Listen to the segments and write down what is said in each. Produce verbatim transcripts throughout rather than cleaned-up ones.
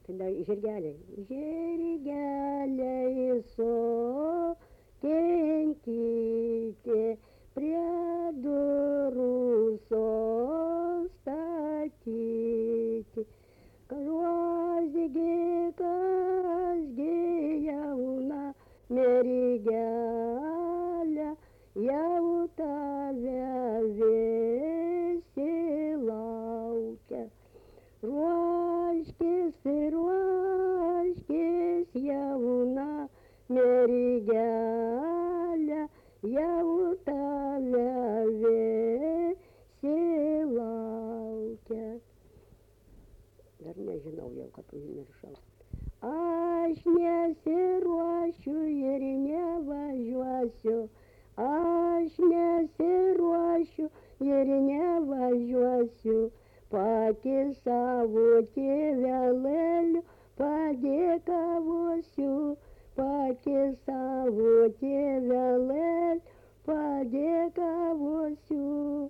tada žirgeliai. Žirgeliai sokinkite prie durų sostatyti. Karuozigi, kasgi jauna mergelė, jau tave visi laukia. Ruoškis, ruoškis, jauna mergelė, jau tave visi laukia. Dar nežinau jau, kad užmiršau. Aš nesiruošiu ir nevažiuosiu, aš nesiruošiu ir nevažiuosiu, pati savo tėvelėliu padėkavosiu, pati savo tėvelėliu padėkavosiu.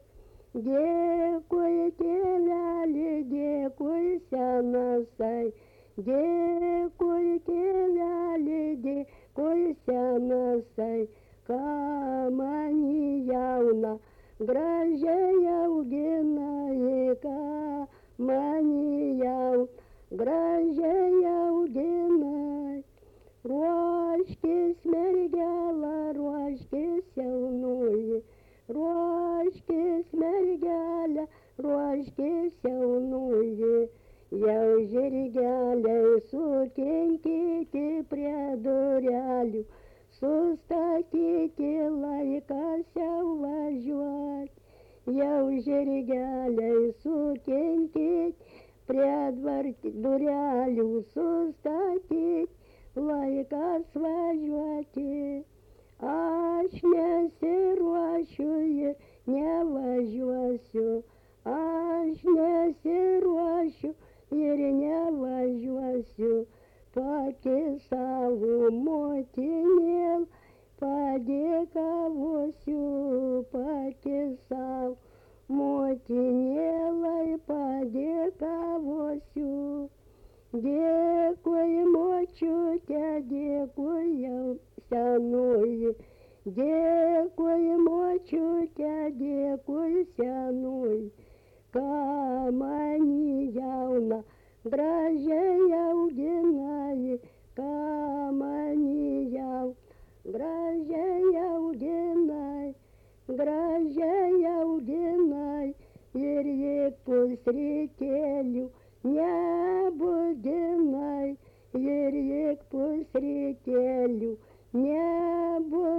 Dėkui tėvelį, dėkui senasai, dėkui tėvelį, dėkui senasai, ką mani jauna gražiai auginai, ką mani jauna gražiai auginai. Ruoškis mergelė, ruoškis jaunoji, ruoškis mergelė, ruoškis jaunoji. Jau žirgeliai sukinkyti prie durelių, sustatyti laikas jau važiuoti. Jau žirgeliai sukinkyti prie durelių, sustatyti laikas važiuoti. Aš nesiruošiu ir nevažiuosiu, aš nesiruošiu ir nevažiuosiu, pati savo motinėl padėkavosiu, pati savo motinėlai padėkavosiu. Dėkui močiute, dėkui jau senoji, dėkui močiute, dėkui senoji, ką mani jauna gražiai auginai, ką mani jauna gražiai auginai, gražiai auginai, ir jei pusrytėlių nebudinai, ir jei pusrytėlių nebudinai.